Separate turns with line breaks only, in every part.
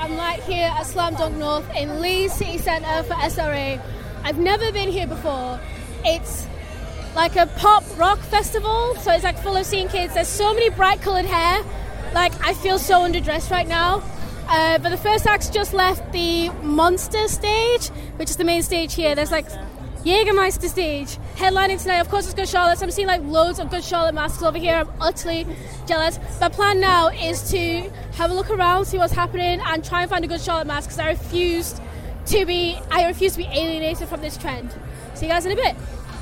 I'm right here at Slam Dunk North in Leeds City Centre for SRA. I've never been here before. It's like a pop rock festival, so it's like full of scene kids. There's so many bright coloured hair. Like, I feel so underdressed right now. But the first act's just left the Monster stage, which is the main stage here. There's like Jägermeister stage headlining tonight. Of course, it's Good Charlotte. So I'm seeing like loads of Good Charlotte masks over here. I'm utterly jealous. My plan now is to have a look around, see what's happening, and try and find a Good Charlotte mask because I refuse to be alienated from this trend. See you guys in a bit.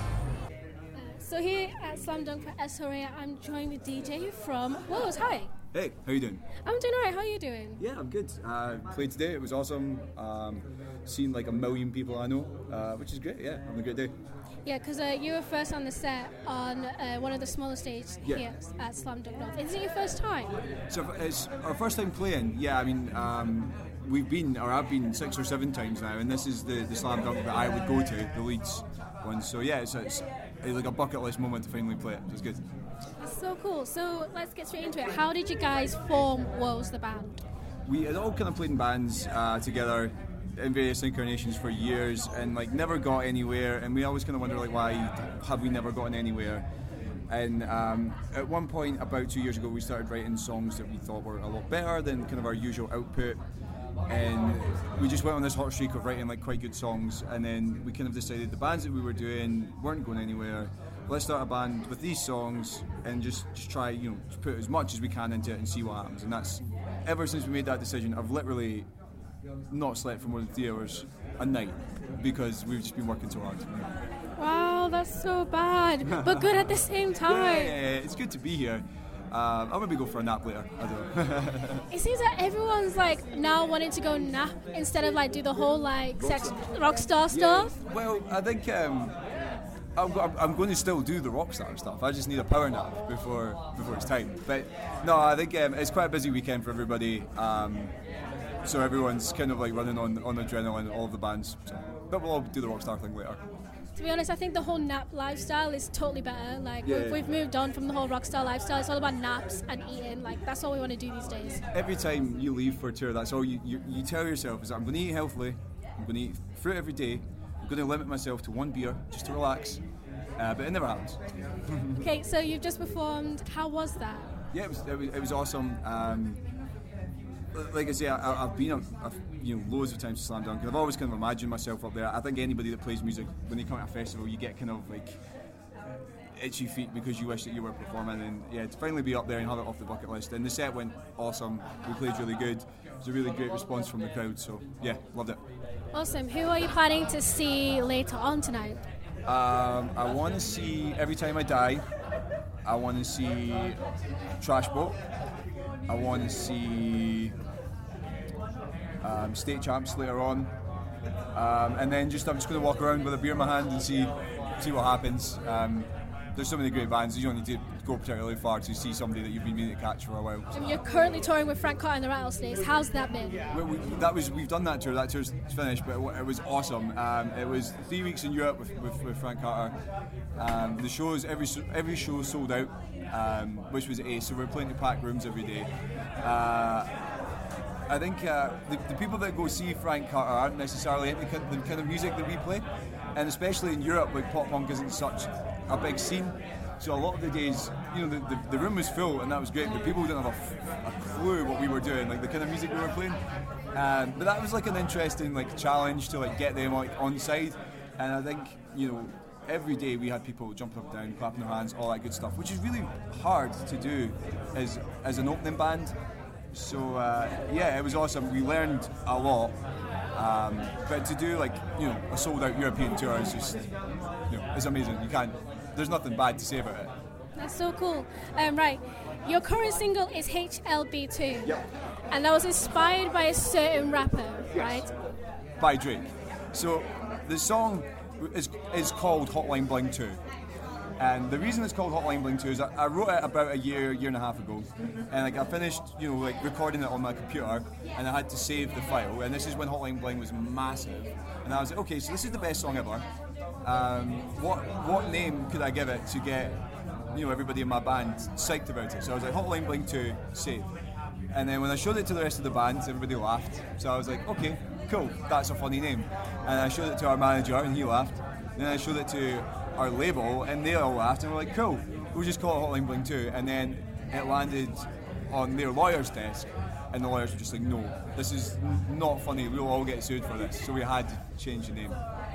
So here at Slam Dunk for SRA, I'm joined with DJ from Woes. Hi.
Hey, how you doing?
I'm doing alright. How are you doing?
Yeah, I'm good. Played today. It was awesome. Seen like a million people I know, which is great. Yeah, having a great day.
Yeah, because you were first on the set on one of the smaller stages here at Slam Dunk North. Is it your first time?
So it's our first time playing. Yeah, I mean, I've been 6 or 7 times now, and this is the Slam Dunk that I would go to, the Leeds one. So yeah, it's like a bucket list moment to finally play it. So it's good.
That's so cool. So let's get straight into it. How did you guys form Woes the band?
We had all kind of played in bands together in various incarnations for years, and like never got anywhere. And we always kind of wonder like, why have we never gotten anywhere? And at one point, about 2 years ago, we started writing songs that we thought were a lot better than kind of our usual output. And we just went on this hot streak of writing like quite good songs, and then we kind of decided the bands that we were doing weren't going anywhere. Let's start a band with these songs and just try, just put as much as we can into it and see what happens. And that's, ever since we made that decision, I've literally not slept for more than 3 hours a night because we've just been working so hard.
Wow, that's so bad, but good at the same time.
Yeah, it's good to be here. I'll maybe go for a nap later. I don't know.
It seems that everyone's like now wanting to go nap instead of like do the whole like rock star stuff.
Yeah, well, I think I'm going to still do the rock star stuff. I just need a power nap before it's time. But no, I think it's quite a busy weekend for everybody. So everyone's kind of like running on adrenaline, all of the bands. So, but we'll all do the rock star thing later.
To be honest, I think the whole nap lifestyle is totally better. Like we've moved on from the whole rockstar lifestyle. It's all about naps and eating. Like that's all we want to do these days.
Every time you leave for a tour, that's all you tell yourself is I'm going to eat healthily. I'm going to eat fruit every day. I'm going to limit myself to 1 beer just to relax. But it never happens.
Okay, so you've just performed. How was that?
Yeah, it was awesome. Like I say, I've been loads of times to Slam Dunk, and I've always kind of imagined myself up there. I think anybody that plays music, when they come to a festival, you get kind of like itchy feet because you wish that you were performing, and yeah, to finally be up there and have it off the bucket list. And the set went awesome. We played really good. It was a really great response from the crowd, so yeah, loved it. Awesome.
Who are you planning to see later on tonight?
I want to see Every Time I Die. I want to see Trash Boat. I want to see State Champs later on, and then I'm just going to walk around with a beer in my hand and see what happens. There's so many great bands. You don't need to go particularly far to see somebody that you've been meaning to catch for a while.
And you're currently touring with Frank Carter and the Rattlesnakes. How's that been?
We've done that tour. That tour's finished, but it was awesome. It was 3 weeks in Europe with Frank Carter. The shows, every show sold out, which was ace. So we're playing to pack rooms every day. I think the people that go see Frank Carter aren't necessarily into the kind of music that we play, and especially in Europe, like pop punk isn't such a big scene. So a lot of the days, the room was full and that was great, but people didn't have a clue what we were doing, like the kind of music we were playing. But that was like an interesting challenge to get them on side, and I think every day we had people jumping up and down, clapping their hands, all that good stuff, which is really hard to do as an opening band. So it was awesome. We learned a lot, but to do a sold out European tour is just it's amazing. There's nothing bad to say about it.
That's so cool. Right, your current single is HLB2.
Yep.
And that was inspired by a certain rapper, right?
By Drake. So the song is called Hotline Bling 2. And the reason it's called Hotline Bling 2 is I wrote it about a year and a half ago, and I finished recording it on my computer, and I had to save the file, and this is when Hotline Bling was massive, and I was like, okay, so this is the best song ever. What name could I give it to get everybody in my band psyched about it? So I was like, Hotline Bling 2, save. And then when I showed it to the rest of the band, everybody laughed. So I was like, okay, cool, that's a funny name. And I showed it to our manager, and he laughed. Then I showed it to our label, and they all laughed, and we're like, cool, we'll just call it Hotline Bling 2. And then it landed on their lawyer's desk, and the lawyers were just like, no, this is not funny, we'll all get sued for this. So we had to change the name.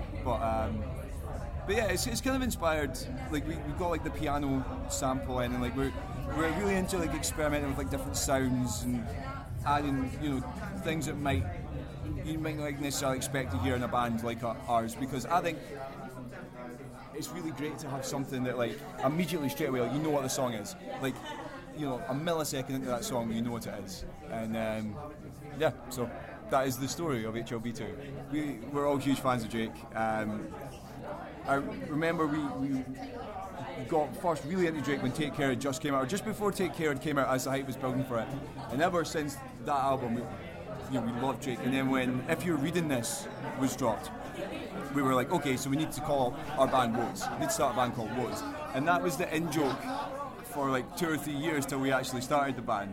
But yeah, it's kind of inspired. Like we got like the piano sample in, and like we're really into like experimenting with like different sounds and adding, you know, things that you might not necessarily expect to hear in a band like ours. Because I think it's really great to have something that like immediately straight away, like, you know what the song is. Like, you know, a millisecond into that song, you know what it is. And yeah, so that is the story of HLB2. We're all huge fans of Drake. I remember we got first really into Drake when Take Care had just came out, or just before Take Care had came out, as the hype was building for it. And ever since that album, we loved Drake. And then when If You're Reading This was dropped, we were like, okay, so we need to call our band Woes. We need to start a band called Woes. And that was the in-joke for like 2 or 3 years till we actually started the band.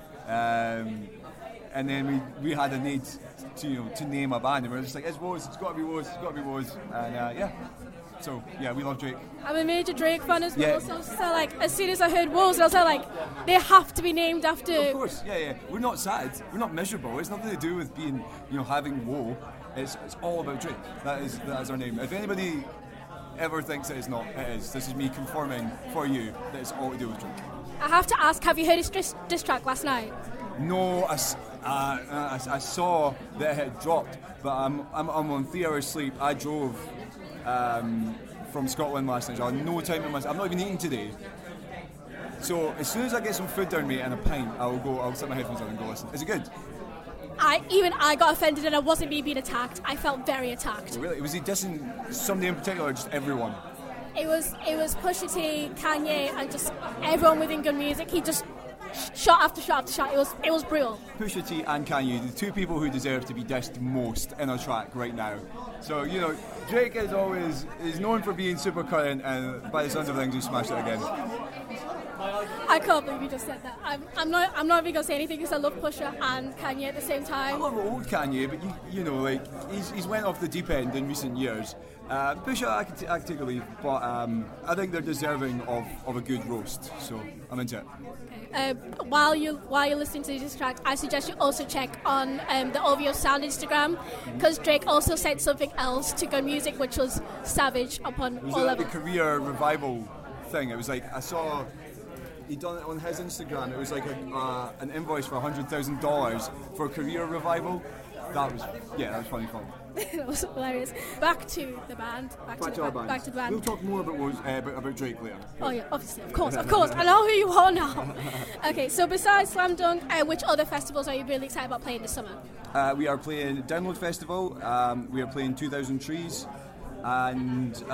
And then we had a need to name a band, and we were just like, it's Woes, it's got to be Woes, it's got to be Woes. And yeah. So, yeah, we love Drake.
I'm a major Drake fan as well, so like, as soon as I heard Woes, I was like, they have to be named after...
Of course, yeah. We're not sad, we're not miserable. It's nothing to do with being, having woe. It's all about Drake. That is our name. If anybody ever thinks that it's not, it is. This is me confirming for you that it's all to do with Drake.
I have to ask, have you heard his diss track last night?
No, I saw that it had dropped, but I'm on 3 hours sleep. I drove from Scotland last night, so I had no time in myself. I'm not even eating today. So as soon as I get some food down me and a pint, I'll set my headphones on and go listen. Is it good?
I got offended, and it wasn't me being attacked. I felt very attacked.
Oh, really? Was he dissing somebody in particular, or just everyone?
It was Pusha T, Kanye, and just everyone within Gun Music. He just shot after shot after shot. It was brutal. Pusha
T and Kanye, the two people who deserve to be dissed most in a track right now. So, Drake is known for being super current, and by the sounds of things, he smashed it again.
I can't believe you just said that. I'm not even gonna say anything because I love Pusha and Kanye at the same time.
I love old Kanye, but he's went off the deep end in recent years. Pusha, I can take a leave, but I think they're deserving of a good roast, so I'm into it.
Okay. While you're listening to this track, I suggest you also check on the OVO Sound Instagram, because Drake also said something else to Gun Music, which was savage upon all levels.
The career revival thing. It was like, I saw he done it on his Instagram. It was like an invoice for $100,000 for career revival. That was funny fun.
That was hilarious. Back to the band. Back to the band.
We'll talk more about Drake later.
Oh yeah, obviously, of course. I know who you are now. Okay, so besides Slam Dunk, which other festivals are you really excited about playing this summer?
We are playing Download Festival. We are playing 2,000 Trees, and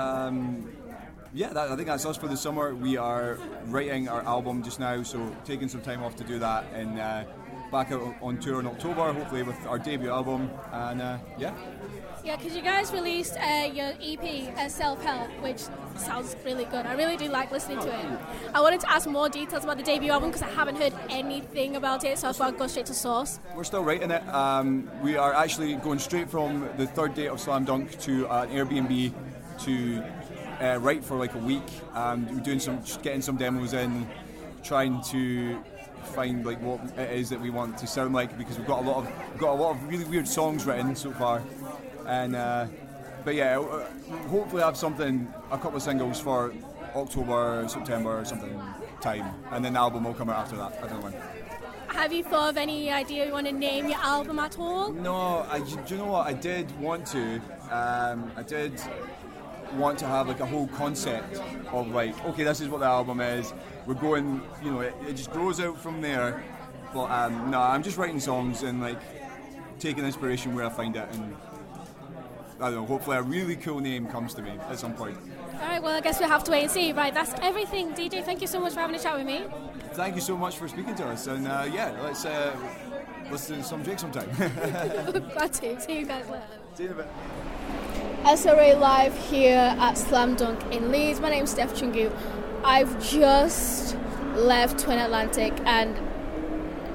I think that's us for the summer. We are writing our album just now, so taking some time off to do that, and back out on tour in October, hopefully with our debut album, and yeah.
Yeah, because you guys released your EP, Self-Help, which sounds really good. I really do like listening to it. I wanted to ask more details about the debut album because I haven't heard anything about it, so I thought I'd go straight to source.
We're still writing it. We are actually going straight from the third date of Slam Dunk to an Airbnb to write for like a week. We're getting some demos in, trying to find like what it is that we want to sound like, because we've got a lot of really weird songs written so far, and but yeah, hopefully have a couple of singles for October, September or something time, and then the album will come out after that. I don't know when.
Have you thought of any idea you want to name your album at all?
No, do you know what? I did want to. I did want to have like a whole concept of like, okay, this is what the album is. We're going, it just grows out from there. But no, I'm just writing songs and like taking inspiration where I find it, and I don't know, hopefully a really cool name comes to me at some point.
Alright, well I guess we'll have to wait and see. Right, that's everything. DJ, thank you so much for having a chat with me.
Thank you so much for speaking to us, and let's listen to some Drake sometime.
Glad to. See you guys later.
See you in a bit.
SRA Live here at Slam Dunk in Leeds. My name's Steph Chungu. I've just left Twin Atlantic, and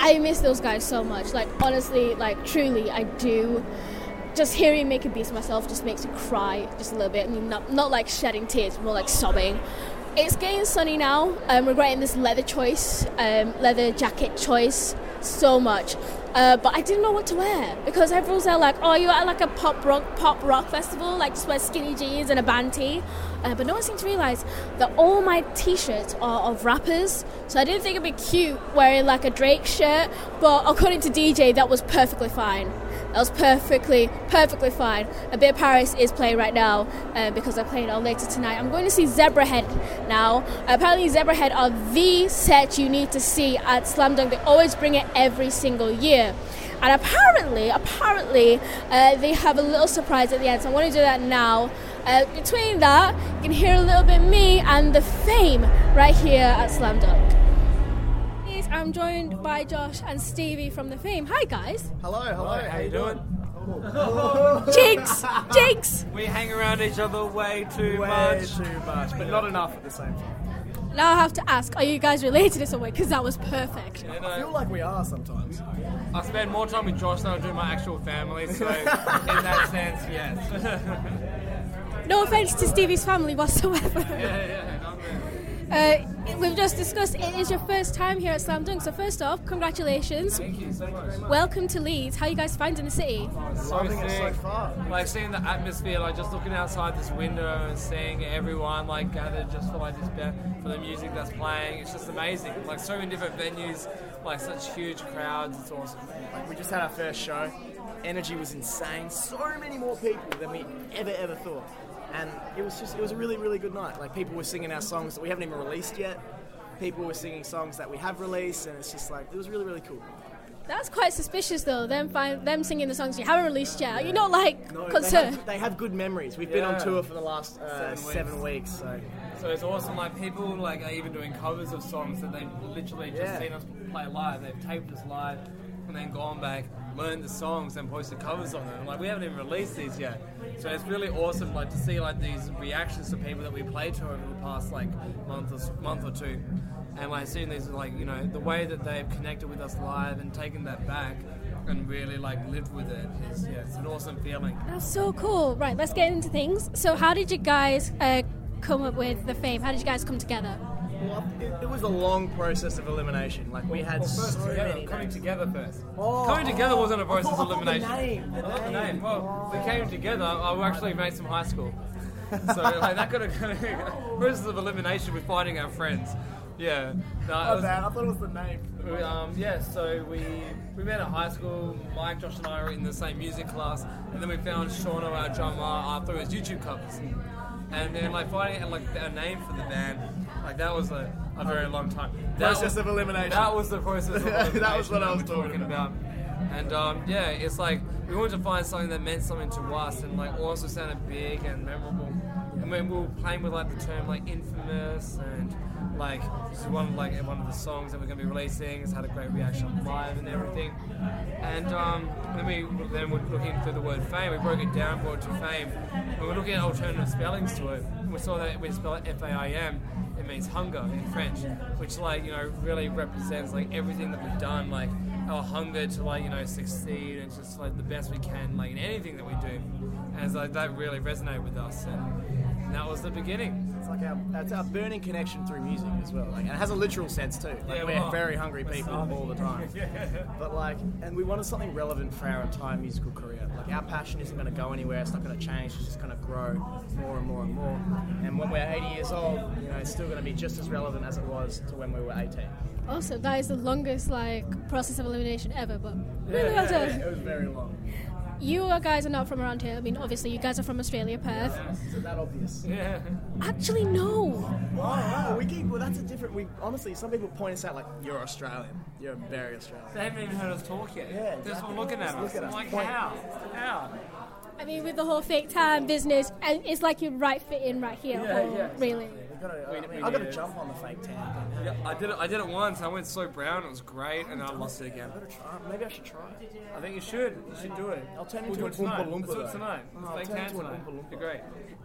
I miss those guys so much. Like, honestly, like, truly, I do. Just hearing Make a Beast myself just makes me cry just a little bit. I mean, not like shedding tears, more like sobbing. It's getting sunny now. I'm regretting this leather jacket choice so much. But I didn't know what to wear because everyone's there like, oh, you're at like a pop rock festival, like just wear skinny jeans and a band tee. But no one seemed to realise that all my t-shirts are of rappers. So I didn't think it'd be cute wearing like a Drake shirt, but according to DJ, that was perfectly fine. That was perfectly fine. A Bit of Paris is playing right now because they're playing it all later tonight. I'm going to see Zebrahead now. Apparently Zebrahead are the set you need to see at Slam Dunk. They always bring it every single year. And apparently, they have a little surprise at the end. So I want to do that now. Between that, you can hear a little bit of me and the Fame right here at Slam Dunk. I'm joined by Josh and Stevie from the Fame. Hi guys.
Hello. How you doing?
Jinx.
We hang around each other way too much, but not enough at the same time.
Now I have to ask, are you guys related in some way? Because that was perfect.
I feel like we are sometimes.
I spend more time with Josh than I do my actual family, so in that sense, yes.
No offence to Stevie's family whatsoever. We've just discussed it is your first time here at Slam Dunk, so first off, congratulations.
Thank you so much.
Welcome to Leeds. How are you guys finding the city?
Loving it so far.
Like seeing the atmosphere, like just looking outside this window and seeing everyone like gathered just for like for the music that's playing. It's just amazing. Like so many different venues, like such huge crowds. It's awesome.
Like we just had our first show. Energy was insane. So many more people than we ever thought. And it was a really, really good night. Like, people were singing our songs that we haven't even released yet. People were singing songs that we have released, and it's just like, it was really, really cool.
That's quite suspicious, though, them singing the songs you haven't released yet. You're not, like, concerned.
They have good memories. We've been on tour for the last 7 weeks,
So it's awesome, like, people, like, are even doing covers of songs that they've literally just seen us play live. They've taped us live, and then gone back, learned the songs, and posted covers on them. Like, we haven't even released these yet. So it's really awesome, like, to see like these reactions to people that we played to over the past like month or two, and like seeing these, like, you know, the way that they've connected with us live and taken that back and really like lived with it is it's an awesome feeling.
That's so cool. Right, let's get into things. So how did you guys come up with the Fame? How did you guys come together?
Well, it was a long process of elimination. Like, we had
Coming together first. Coming together wasn't a process of elimination.
The name.
Well, we came together. I actually made some high school, so like that could have process of elimination with finding our friends. Yeah. No,
I thought it was the name.
So we met at high school. Mike, Josh, and I were in the same music class, and then we found Shauno, our drummer, through his YouTube covers. And then like finding a name for the band, like that was a very long time.
Process of elimination.
That was the process of elimination.
That was what I was talking
about. And it's like we wanted to find something that meant something to us and like also sounded big and memorable. And when we were playing with like the term like infamous and like this is one of the songs that we're going to be releasing. It's had a great reaction live and everything. And then we're looking through the word fame. We broke it down, brought it to fame. And we're looking at alternative spellings to it. And we saw that we spell it F-A-I-M. It means hunger in French, which like, you know, really represents like everything that we've done, like our hunger to like, you know, succeed and just like the best we can, like in anything that we do. And it's like that really resonated with us, and that was the beginning.
It's like our burning connection through music as well. Like, and it has a literal sense too. Like, we're very hungry people all the time. But like, and we wanted something relevant for our entire musical career. Like, our passion isn't going to go anywhere. It's not going to change. It's just going to grow more and more and more. And when we're 80 years old, you know, it's still going to be just as relevant as it was to when we were 18.
Also, that is the longest like process of elimination ever. But
it was very long.
You guys are not from around here. I mean, obviously, you guys are from Australia, Perth.
Is it that obvious?
Yeah.
Actually, no.
Wow. That's a different. Honestly, some people point us out like, you're Australian. You're very Australian.
They haven't even heard us talk yet.
Yeah,
They're just looking at us. I'm like, how?
I mean, with the whole fake tan business, and it's like you'd fit in right here. Really.
I've got to jump on the fake tan.
Yeah, I did it once. I went so brown. It was great, and I lost it again.
Maybe I should try.
I think you should. You should do it.
I'll turn
We'll
into
do
an
it tonight.
Oompa Loompa.
Let's do it tonight.
I'll
Fake
turn
tan
into an
tonight.
Oompa Loompa.
Be great.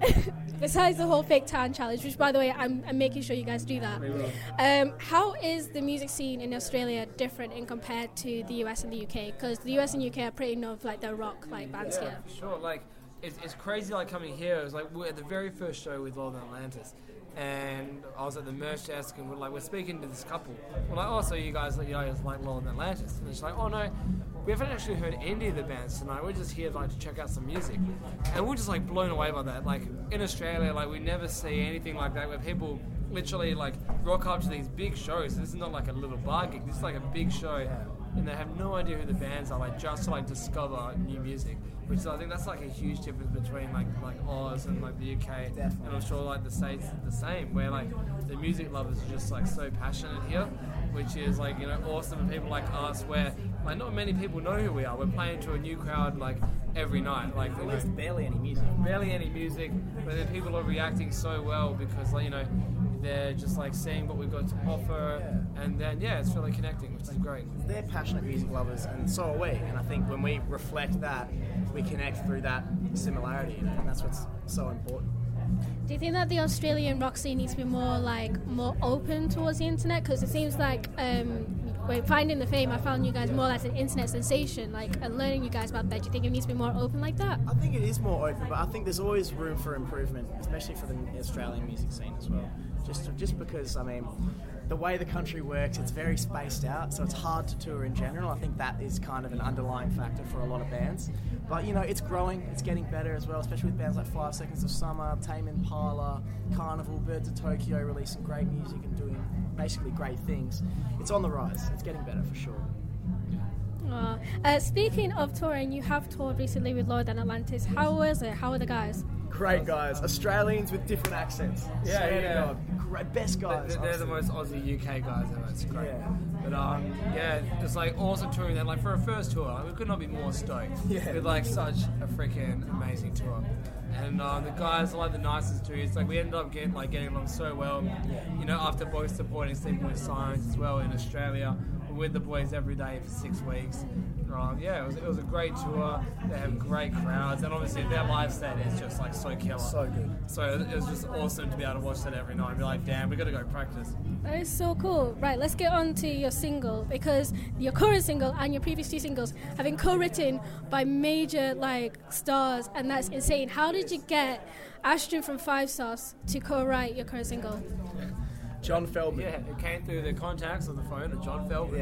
besides the whole fake tan challenge, which by the way I'm making sure you guys do that.
We will.
How is the music scene in Australia different in compared to the US and the UK? Because the US and UK are pretty known for like their rock like bands here.
For sure. Like it's crazy. Like coming here, it was like we're at the very first show with Lord Atlantis, and I was at the merch desk, and we're speaking to this couple. We're like, oh, so you guys like Lord Atlantis? And it's like, oh no, we haven't actually heard any of the bands tonight. We're just here like to check out some music, and we're just like blown away by that. Like in Australia, like we never see anything like that where people literally like rock up to these big shows. This is not like a little bar gig. This is like a big show, and they have no idea who the bands are. Like just to like discover new music, which I think that's like a huge difference between like Oz and like the UK.
Definitely.
And I'm sure like the States is the same, where like the music lovers are just like so passionate here, which is like, you know, awesome. And people like us, where like not many people know who we are. We're playing to a new crowd like every night. Like
There's barely any music.
barely any music, but then people are reacting so well because like, you know, they're just like seeing what we've got to offer, and then it's really connecting, which is great.
They're passionate music lovers, and so are we. And I think when we reflect that, we connect through that similarity, you know, and that's what's so important.
Do you think that the Australian rock scene needs to be more open towards the internet? Because it seems like when finding the fame, I found you guys more as an internet sensation, like, and learning you guys about that. Do you think it needs to be more open like that?
I think it is more open, but I think there's always room for improvement, especially for the Australian music scene as well. Just because, I mean, the way the country works, it's very spaced out, so it's hard to tour in general. I think that is kind of an underlying factor for a lot of bands. But, you know, it's growing, it's getting better as well, especially with bands like 5 Seconds of Summer, Tame Impala, Carnival, Birds of Tokyo releasing great music and doing basically great things. It's on the rise. It's getting better for sure.
Speaking of touring, you have toured recently with Lord and Atlantis. How was it? How are the guys?
Great guys. Australians with different accents. Swear to God. Great, best guys.
They're the most Aussie UK guys ever. It's great. But it's like awesome touring. That like for a first tour, we could not be more stoked. With like such a freaking amazing tour. And the guys are like the nicest dudes. Like we ended up getting along so well. You know, after both supporting Sleeping with Science as well in Australia. We're with the boys every day for 6 weeks. It was a great tour. They have great crowds, and obviously their live set is just like so killer.
So good.
So it was just awesome to be able to watch that every night and be like, damn, we got to go practice.
That is so cool. Right, let's get on to your single, because your current single and your previous 2 singles have been co-written by major like stars, and that's insane. How did you get Ashton from 5 Sauce to co-write your current single?
John Feldman.
Yeah, it came through the contacts of the phone of John Feldman.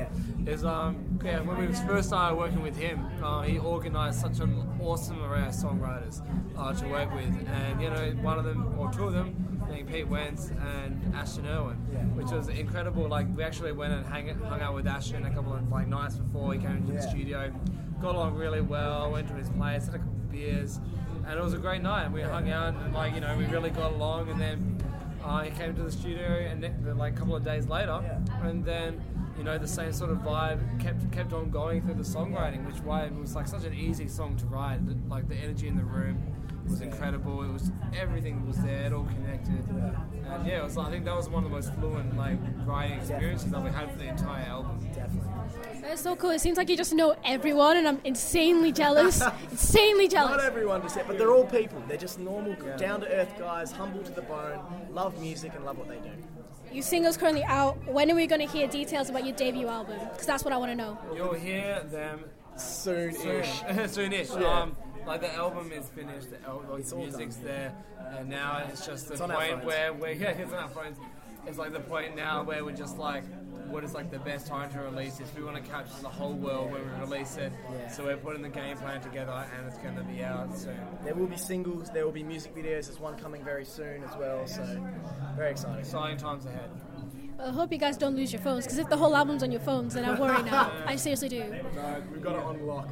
Yeah.
When we first started working with him, he organised such an awesome array of songwriters to work with, and you know, one of them or 2 of them being Pete Wentz and Ashton Irwin, which was incredible. Like we actually went and hung out with Ashton a couple of like nights before he came into the studio, got along really well, went to his place, had a couple of beers, and it was a great night. And we hung out and like, you know, we really got along, and then he came to the studio and like a couple of days later, and then, you know, the same sort of vibe kept on going through the songwriting, which why it was like such an easy song to write. Like the energy in the room was incredible. It was, everything was there, it all connected, and it was, I think that was one of the most fluent like writing experiences that we had for the entire album.
Definitely.
That's so cool. It seems like you just know everyone, and I'm insanely jealous. Insanely jealous.
Not everyone just yet, but they're all people. They're just normal, down-to-earth guys, humble to the bone, love music and love what they do.
Your single's currently out. When are we going to hear details about your debut album? Because that's what I want to know.
You'll hear them
Soon-ish.
Soon-ish.
Yeah.
Like the album is finished, the music's there, and now it's just the
It's on our
point
phones.
where it's on our phones. It's like the point now where we're just like, what is like the best time to release this? We want to capture the whole world when we release it. So we're putting the game plan together, and it's going to be out soon.
There will be singles, there will be music videos. There's one coming very soon as well, so very exciting.
Exciting times ahead.
Well, I hope you guys don't lose your phones, because if the whole album's on your phones, then I worry now. I seriously do.
No, we've got it on lock.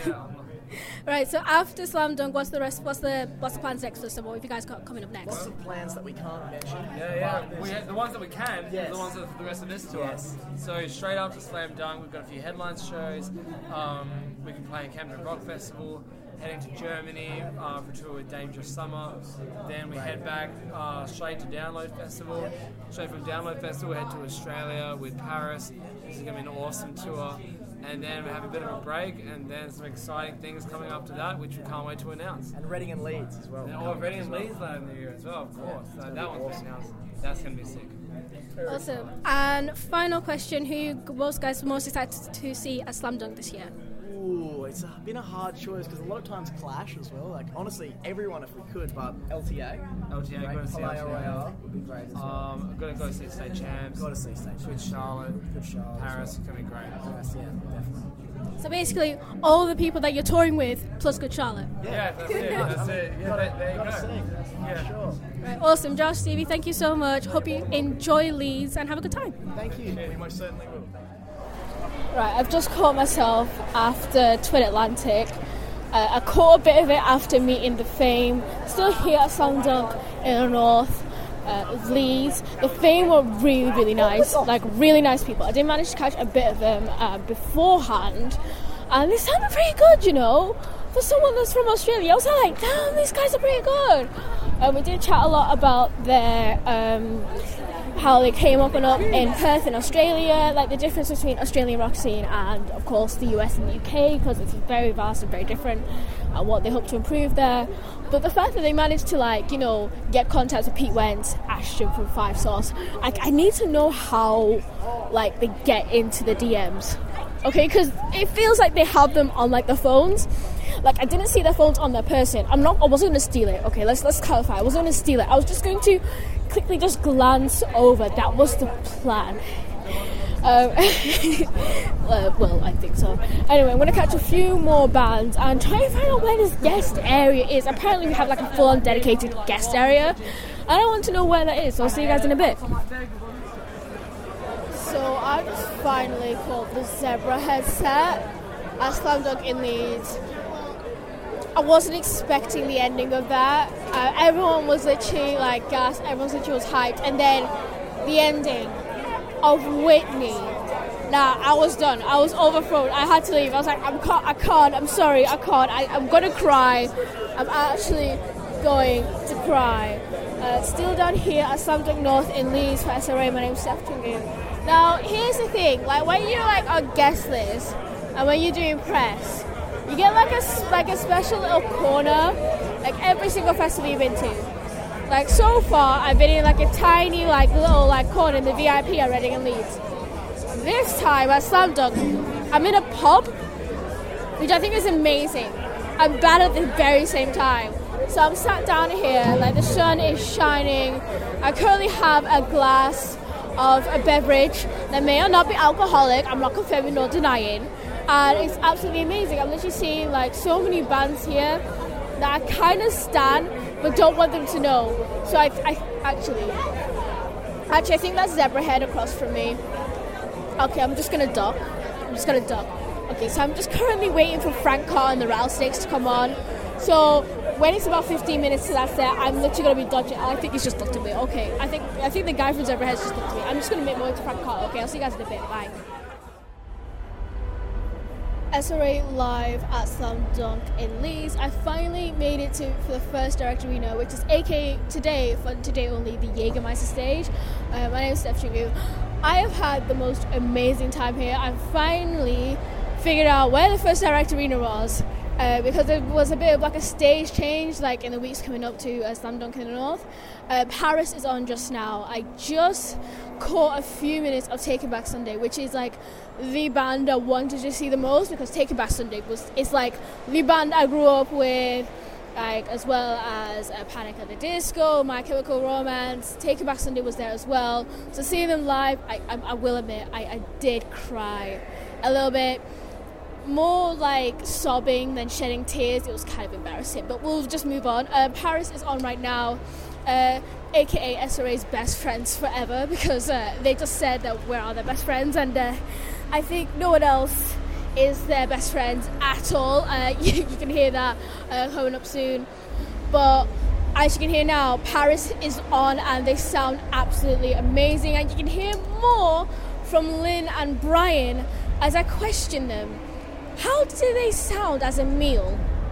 Right, so after Slam Dunk, what's the plans next for us? What have you guys got coming up next?
Lots of plans that we can't mention.
We have the ones that we can,
Yes.
the ones that for the rest of this tour.
Yes.
So straight after Slam Dunk, we've got a few headlines shows. We can play in Camden Rock Festival. Heading to Germany for a tour with Dangerous Summer. Then we head back straight to Download Festival. Straight from Download Festival, we head to Australia with Paris. This is going to be an awesome tour. and then we have a bit of a break, and then some exciting things coming after that, which we can't wait to announce.
And Reading and Leeds as well.
And Reading and Leeds later in the year as well, of course. So that one's been announced. That's going to be sick.
Awesome. And final question, who you guys most excited to see at Slam Dunk this year?
Ooh, it's been a hard choice because a lot of times clash as well. Like, honestly, everyone if we could, but LTA.
LTA,
Right?
go to see
Palais
LTA.
Royale would be great as well.
I'm going to go see State Champs.
Got to see State
Good
Champs.
Charlotte.
Good Charlotte.
Paris is going to be great.
Yes, yeah, definitely.
So basically, all the people that you're touring with, plus Good Charlotte.
Yeah, that's it. That's it. Yeah, there you
Got to
go.
see.
Yeah.
Sure.
Right, awesome. Josh, Stevie, thank you so much. Hope you enjoy Leeds and have a good time.
Thank you. We most certainly will.
Right, I've just caught myself after Twin Atlantic. I caught a bit of it after meeting the Fame. Still here at Slam Dunk in the north of Leeds. The Fame were really, really nice. Like, really nice people. I did manage to catch a bit of them beforehand. And they sounded pretty good, you know. For someone that's from Australia, I was like, damn, these guys are pretty good. We did chat a lot about their how they came up and up in Perth in Australia, like the difference between Australian rock scene and, of course, the US and the UK, because it's very vast and very different, and what they hope to improve there. But the fact that they managed to, like, you know, get contact with Pete Wentz, Ashton from Five Sauce, like, I need to know how, like, they get into the DMs. Okay, because it feels like they have them on, like, the phones. Like, I didn't see their phones on their person. I wasn't going to steal it. Okay, let's clarify. I wasn't going to steal it. I was just going to quickly just glance over. That was the plan. Well, I think so. Anyway, I'm going to catch a few more bands and try and find out where this guest area is. Apparently, we have, like, a full-on dedicated guest area. I don't want to know where that is, so I'll see you guys in a bit. So I just finally caught the Zebra headset at Slam Dunk in Leeds. I wasn't expecting the ending of that. Everyone was literally like gassed, everyone literally was hyped, and then the ending of Whitney. Nah, I was done. I was overthrown. I had to leave. I was like, I can't. I'm sorry, I can't. I'm gonna cry. I'm actually going to cry. Still down here at Slam Dunk North in Leeds for SRA. My name's Steph Tungu. Now, here's the thing. Like, when you're like on guest list and when you're doing press, you get like a special little corner, like every single festival you've been to. Like, so far, I've been in like a tiny like little like corner in the VIP at Reading and Leeds. This time at Slam Dunk, I'm in a pub, which I think is amazing. I'm bad at the very same time. So I'm sat down here, like the sun is shining. I currently have a glass of a beverage that may or not be alcoholic. I'm not confirming nor denying. And it's absolutely amazing. I'm literally seeing like so many bands here that I kind of stan but don't want them to know. So I actually I think that's Zebrahead across from me. Okay, I'm just gonna duck. Okay, so I'm just currently waiting for Frank Carr and the Rattlesnakes to come on. So when it's about 15 minutes to that set, I'm literally gonna be dodging. I think he's just looked at me. Okay, I think the guy from Zebrahead's just looked at me. I'm just gonna make my way to Frank Carr. Okay, I'll see you guys in a bit. Bye. SRA live at Slam Dunk in Leeds. I finally made it for the first Direct Arena, which is aka today, for today only, the Jägermeister stage. My name is Steph Tungu. I have had the most amazing time here. I've finally figured out where the first Direct Arena was, because there was a bit of like a stage change like in the weeks coming up to Slam Dunk in the North. Paris is on just now. I just caught a few minutes of Taking Back Sunday, which is like the band I wanted to see the most, because Taking Back Sunday it's like the band I grew up with, like, as well as Panic at the Disco, My Chemical Romance. Taking Back Sunday was there as well. So seeing them live, I will admit, I did cry a little bit. More like sobbing than shedding tears. It was kind of embarrassing, but we'll just move on. Paris is on right now, aka SRA's best friends forever, because they just said that we're all their best friends, and I think no one else is their best friends at all. You can hear that coming up soon. But as you can hear now, Paris is on and they sound absolutely amazing, and you can hear more from Lynn and Brian as I question them. How do they sound as a meal?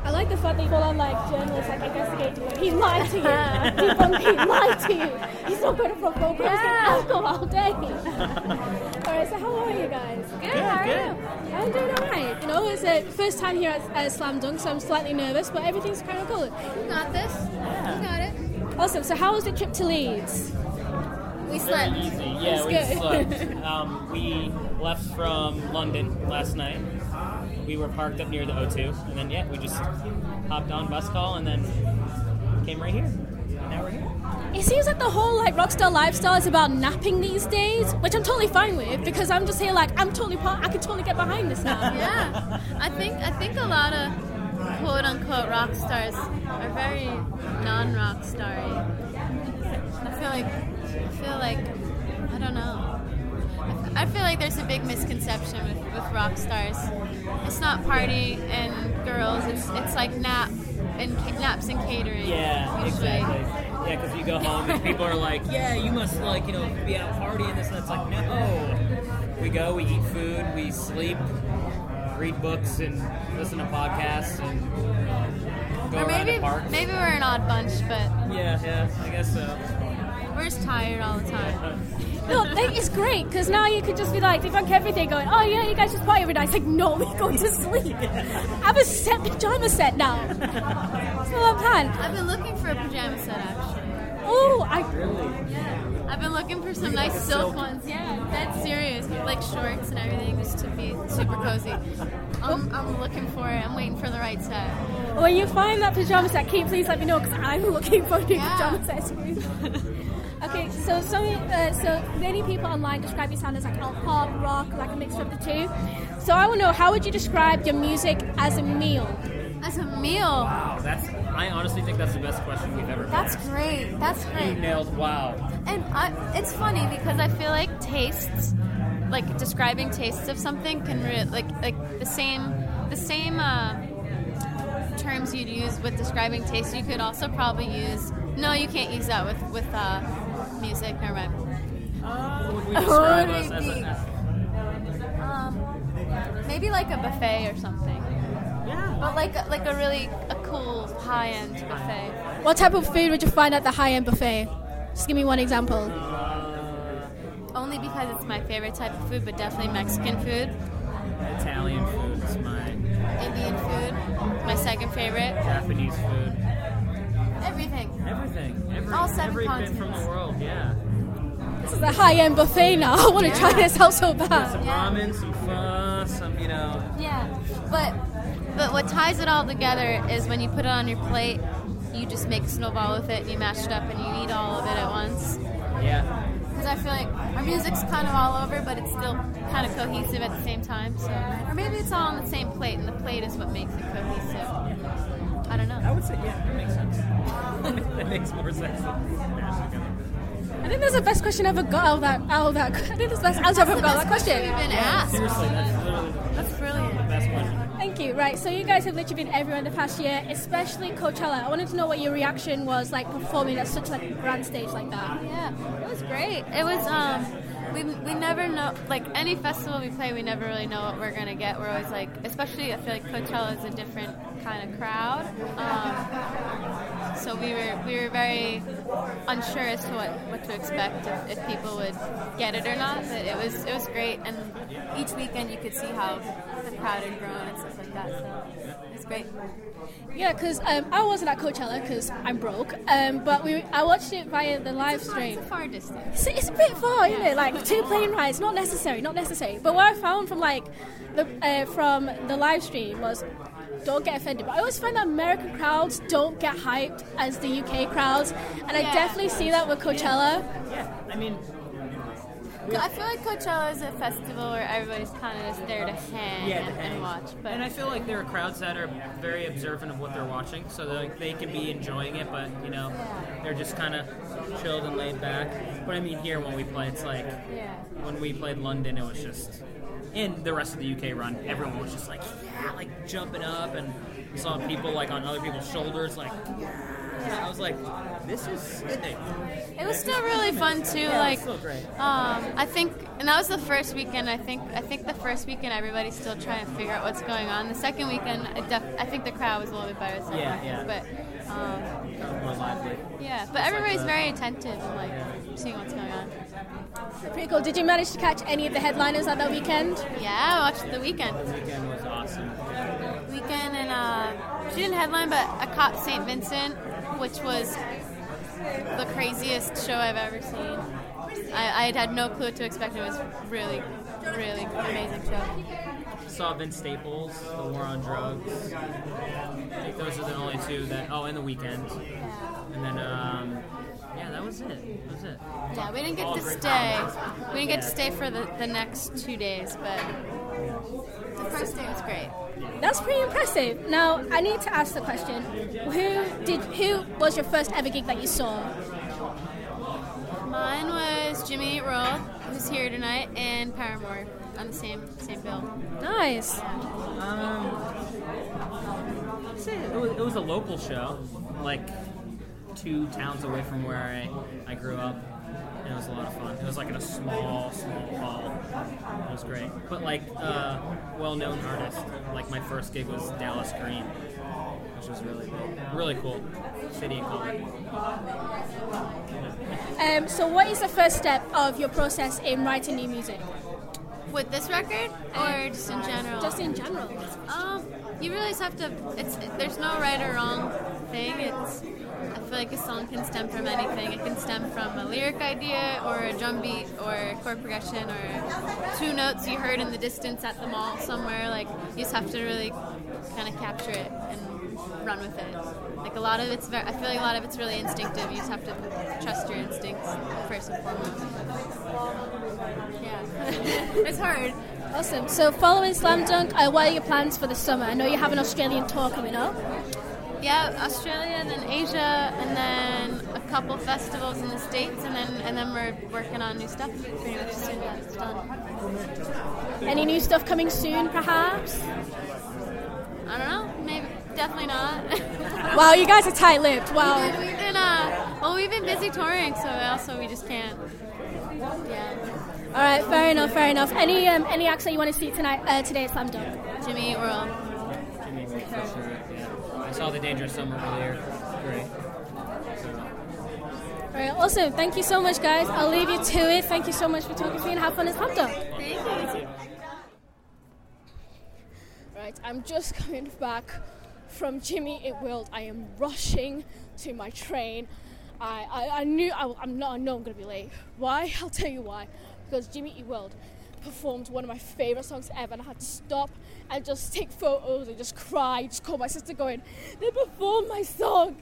I like the fact that you call on like journalists like investigating him. He lied to you. He lied to you. He's not going to football, but he's alcohol all day. Alright, so how are you guys?
Good, how are you?
I'm doing alright. You know, it's the first time here at Slam Dunk, so I'm slightly nervous, but everything's kind of cool.
You got this. You got it.
Awesome. So how was the trip to Leeds?
We slept.
Very easy. Yeah, we
That's
slept. We left from London last night. We were parked up near the O2, and then we just hopped on bus call and then came right here. And now we're here.
It seems like the whole like rockstar lifestyle is about napping these days, which I'm totally fine with because I'm just here like I can totally get behind this now.
Yeah, I think a lot of quote unquote rock stars are very non-rock starry. I feel like I don't know. I feel like there's a big misconception with rock stars. It's not party and girls. It's like naps and catering.
Yeah,
usually.
exactly. Yeah, because you go home and people are like, yeah, you must be out partying this and it's like, no. We go, we eat food, we sleep, read books and listen to podcasts and go
Or
around the park.
maybe we're an odd bunch, but
Yeah, I guess so.
we're just tired all the time.
No, it's great because now you could just be like debunk everything, going, oh yeah, you guys just party every night. It's like, no, we're going to sleep. I have a set pajama set now. It's a long plan.
I've been looking for a pajama set actually.
Oh,
I've been looking for some nice silk ones. Yeah, that's serious. With like shorts and everything, just to be super cozy. I'm looking for it. I'm waiting for the right set.
when you find that pajama set, can you please let me know because I'm looking for a new pajama set too. Okay, so many people online describe your sound as like alt pop, rock, like a mixture of the two. So I want to know, how would you describe your music as a meal?
As a meal.
Wow, I honestly think that's the best question we've ever
That's
asked.
great. That's
You
great.
nailed wow.
And it's funny because I feel like tastes, like describing tastes of something, can like the same terms you'd use with describing taste. You could also probably use. No, you can't use that with music. Never mind.
What would we describe us as
Maybe like a buffet or something.
Yeah.
But like a cool high-end buffet.
What type of food would you find at the high-end buffet? Just give me one example.
Only because it's my favorite type of food, but definitely Mexican food.
Italian food is my
Indian food, my second favorite.
Japanese food.
Everything.
Everything.
All 7
every bit
continents.
from the world, yeah.
This is a high-end buffet now. I want to try this out so bad.
Some ramen, some pho, some,
Yeah. But what ties it all together is when you put it on your plate, you just make a snowball with it and you mash it up and you eat all of it at once.
Yeah.
Because I feel like our music's kind of all over, but it's still kind of cohesive at the same time. So, or maybe it's all on the same plate, and the plate is what makes it cohesive. I don't know.
I would say, yeah, that makes sense. That makes more sense than mash together.
I think that's the best question I've ever got out of that. I think that's the best answer I've ever got out of that question.
We've been asked.
Seriously, that's literally
That's brilliant.
the best question.
Thank you. Right, so you guys have literally been everywhere in the past year, especially Coachella. I wanted to know what your reaction was like performing at such like a grand stage like that.
Yeah, it was great. It was we never know, like any festival we play, we never really know what we're gonna get. We're always like, especially I feel like Coachella is a different kind of crowd. So we were very unsure as to what to expect if people would get it or not. But it was great, and each weekend you could see how the crowd had grown and stuff like that. So it was great.
Yeah, because I wasn't at Coachella because I'm broke, but I watched it via the live stream.
It's a far distance.
It's a bit far, isn't it? Like 2 plane rides, not necessary. But what I found from from the live stream was, don't get offended, but I always find that American crowds don't get hyped as the UK crowds, and I definitely see that with Coachella.
Yeah, I mean,
I feel like Coachella is a festival where everybody's kind of just there to hang and watch. But
and I feel like there are crowds that are very observant of what they're watching, so they can be enjoying it, but they're just kind of chilled and laid back. But I mean, here when we play, it's like when we played London, it was just. In the rest of the UK run, everyone was just like jumping up, and we saw people like on other people's shoulders, like I was like, this is sickening.
It was still really fun too.
Yeah,
like,
it was still great.
I think, and that was the first weekend. I think the first weekend everybody's still trying to figure out what's going on. The second weekend, I think the crowd was a little bit better. The second weekend, but
more lively.
yeah, but everybody's very attentive and like seeing what's going on.
Pretty cool. Did you manage to catch any of the headliners at that weekend?
Yeah, I watched the weekend.
The weekend was awesome.
Weekend and she didn't headline, but I caught St. Vincent, which was the craziest show I've ever seen. I had no clue what to expect. It was really, really amazing show.
Saw Vince Staples, The War on Drugs. I think those are the only two that. Oh, and The Weeknd. And then, that was it. That was it.
Yeah, we didn't get to stay. We didn't get to stay for the next 2 days, but the first day was great.
That's pretty impressive. Now, I need to ask the question: Who was your first ever gig that you saw?
Mine was Jimmy Eat World, who's here tonight, and Paramore on the same bill.
Nice.
It was a local show, like 2 towns away from where I grew up, and it was a lot of fun. It was like in a small hall. It was great. But like well-known artist, like my first gig was Dallas Green, which was really cool. City and Color.
So what is the first step of your process in writing new music?
With this record, or just in general?
Just in general.
You really just have to. There's no right or wrong thing. I feel like a song can stem from anything. It can stem from a lyric idea, or a drum beat, or a chord progression, or 2 notes you heard in the distance at the mall somewhere. Like, you just have to really kind of capture it and run with it. Like, I feel like a lot of it's really instinctive. You just have to trust your instincts first and foremost. Yeah, it's hard.
Awesome. So following Slam Dunk, what are your plans for the summer? I know you have an Australian tour coming up.
Yeah, Australia, and then Asia, and then a couple festivals in the States, and then we're working on new stuff pretty much as soon as it's done.
Any new stuff coming soon, perhaps?
I don't know. Maybe. Definitely not.
Wow, you guys are tight-lipped. Wow.
We've been busy touring, so we just can't. Yeah.
All right, fair enough. Any acts that you want to see today at Slam Dunk?
Jimmy Eat World.
Jimmy Eat World, for sure. Yeah. I saw The Dangerous Summer earlier. Great.
All right, awesome. Thank you so much, guys. I'll leave you to it. Thank you so much for talking to me, and have fun at Slam Dunk.
Thank you.
Right, I'm just coming back from Jimmy Eat World. I am rushing to my train. I know I'm going to be late. Why? I'll tell you why. Because Jimmy Eat World performed one of my favourite songs ever, and I had to stop and just take photos and just cry. Just call my sister going, they performed my song.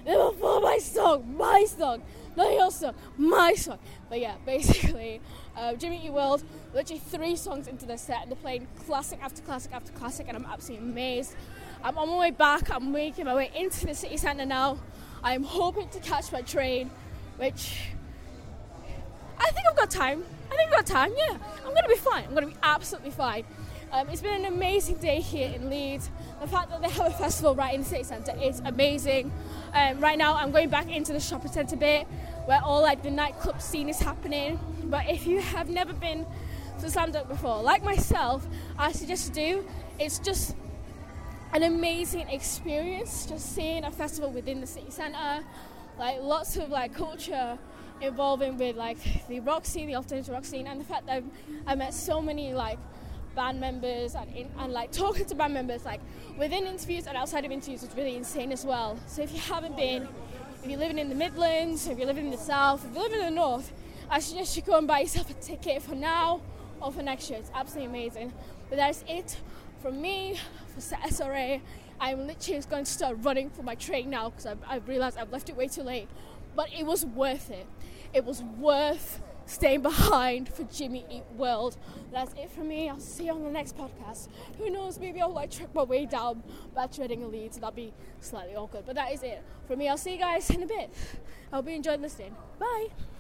My song. Not your song, my song. But yeah, basically, Jimmy Eat World, literally 3 songs into their set, and they're playing classic after classic after classic, and I'm absolutely amazed. I'm on my way back. I'm making my way into the city centre now. I'm hoping to catch my train, which I think I've got time. Yeah. I'm going to be fine. I'm going to be absolutely fine. It's been an amazing day here in Leeds. The fact that they have a festival right in the city centre is amazing. Right now I'm going back into the shopping centre bit where all like the nightclub scene is happening. But if you have never been to Slam Dunk before, like myself, I suggest to do. It's just an amazing experience, just seeing a festival within the city centre, like lots of like culture involving with like the rock scene, the alternative rock scene, and the fact that I met so many like band members and like talking to band members like within interviews and outside of interviews was really insane as well. So if you haven't been, if you're living in the Midlands, if you're living in the South, if you're living in the North, I suggest you go and buy yourself a ticket for now or for next year. It's absolutely amazing. But that's it from me for SRA. I'm literally going to start running for my train now because I've realised I've left it way too late. But it was worth it. It was worth staying behind for Jimmy Eat World. That's it from me. I'll see you on the next podcast. Who knows, maybe I'll like trek my way down back to Reading and Leeds, and that'll be slightly awkward. But that is it from me. I'll see you guys in a bit. I hope you enjoyed listening. Bye.